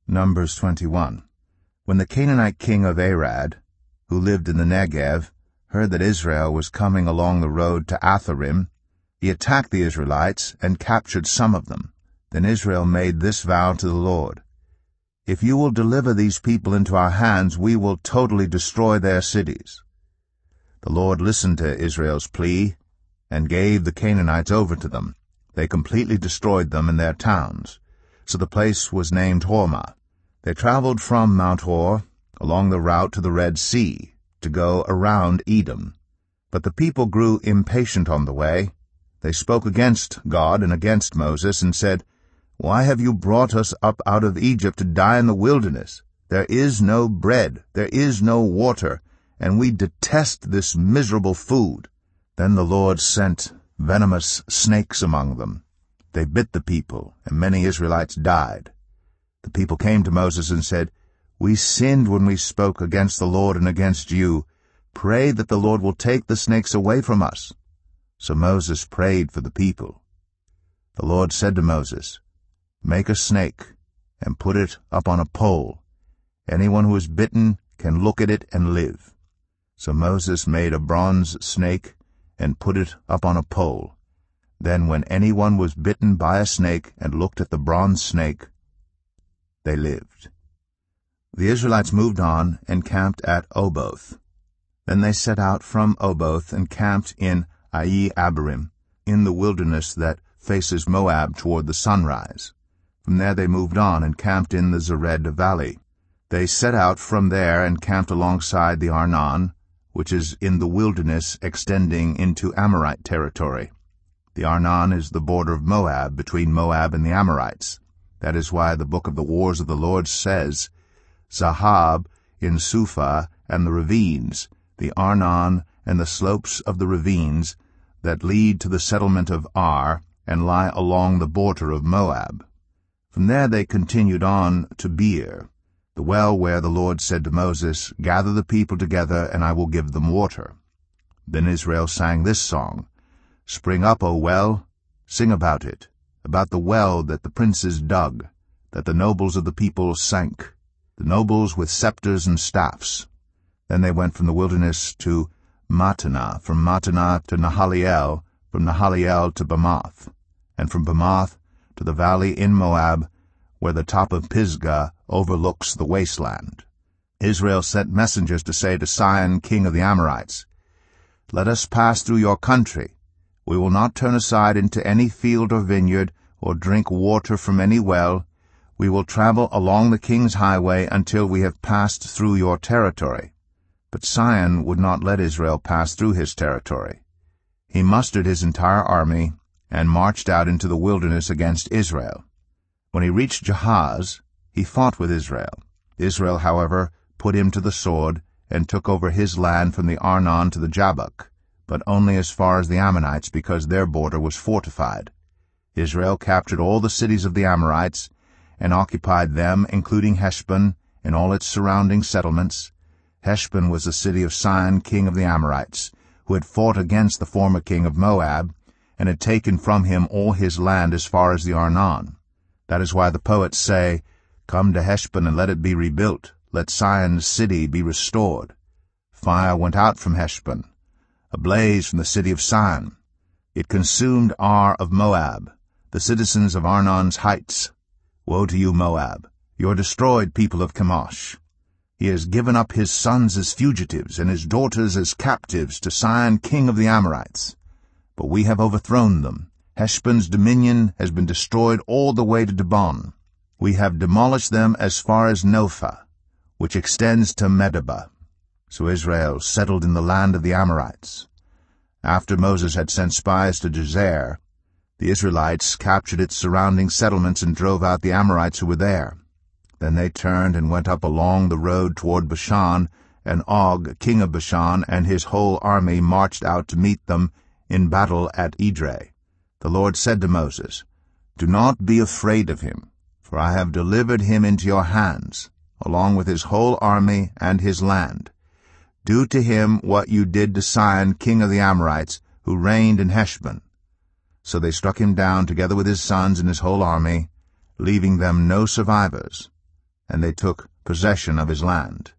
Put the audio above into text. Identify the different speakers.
Speaker 1: Numbers 21. When the Canaanite king of Arad, who lived in the Negev, heard that Israel was coming along the road to Atharim, he attacked the Israelites and captured some of them. Then Israel made this vow to the Lord: "If you will deliver these people into our hands, we will totally destroy their cities." The Lord listened to Israel's plea and gave the Canaanites over to them. They completely destroyed them and their towns. So the place was named Hormah. They traveled from Mount Hor along the route to the Red Sea to go around Edom. But the people grew impatient on the way. They spoke against God and against Moses and said, "Why have you brought us up out of Egypt to die in the wilderness? There is no bread, there is no water, and we detest this miserable food." Then the Lord sent venomous snakes among them. They bit the people, and many Israelites died. The people came to Moses and said, "We sinned when we spoke against the Lord and against you. Pray that the Lord will take the snakes away from us." So Moses prayed for the people. The Lord said to Moses, "Make a snake and put it up on a pole. Anyone who is bitten can look at it and live." So Moses made a bronze snake and put it up on a pole. Then when anyone was bitten by a snake and looked at the bronze snake, they lived. The Israelites moved on and camped at Oboth. Then they set out from Oboth and camped in Abarim, in the wilderness that faces Moab toward the sunrise. From there they moved on and camped in the Zered valley. They set out from there and camped alongside the Arnon, which is in the wilderness extending into Amorite territory. The Arnon is the border of Moab, between Moab and the Amorites. That is why the book of the Wars of the Lord says, "Zahab in Suphah and the ravines, the Arnon and the slopes of the ravines that lead to the settlement of Ar and lie along the border of Moab." From there they continued on to Beer, the well where the Lord said to Moses, "Gather the people together, and I will give them water." Then Israel sang this song: "Spring up, O well, sing about it, about the well that the princes dug, that the nobles of the people sank, the nobles with scepters and staffs." Then they went from the wilderness to Mattanah, from Mattanah to Nahaliel, from Nahaliel to Bamoth, and from Bamoth to the valley in Moab, where the top of Pisgah overlooks the wasteland. Israel sent messengers to say to Sihon, king of the Amorites, "Let us pass through your country. We will not turn aside into any field or vineyard, or drink water from any well. We will travel along the king's highway until we have passed through your territory." But Sihon would not let Israel pass through his territory. He mustered his entire army and marched out into the wilderness against Israel. When he reached Jahaz, he fought with Israel. Israel, however, put him to the sword and took over his land from the Arnon to the Jabbok, but only as far as the Ammonites, because their border was fortified. Israel captured all the cities of the Amorites and occupied them, including Heshbon and all its surrounding settlements. Heshbon was the city of Sihon, king of the Amorites, who had fought against the former king of Moab and had taken from him all his land as far as the Arnon. That is why the poets say, "Come to Heshbon and let it be rebuilt. Let Sihon's city be restored." Fire went out from Heshbon, a blaze from the city of Sihon. It consumed Ar of Moab, the citizens of Arnon's heights. Woe to you, Moab! You are destroyed, people of Chemosh. He has given up his sons as fugitives and his daughters as captives to Sihon, king of the Amorites. But we have overthrown them. Heshbon's dominion has been destroyed all the way to Dibon. We have demolished them as far as Nophah, which extends to Medeba. So Israel settled in the land of the Amorites. After Moses had sent spies to Jazer, the Israelites captured its surrounding settlements and drove out the Amorites who were there. Then they turned and went up along the road toward Bashan, and Og, king of Bashan, and his whole army marched out to meet them in battle at Edrei. The Lord said to Moses, "Do not be afraid of him, for I have delivered him into your hands, along with his whole army and his land. Do to him what you did to Sihon, king of the Amorites, who reigned in Heshbon." So they struck him down together with his sons and his whole army, leaving them no survivors. and they took possession of his land.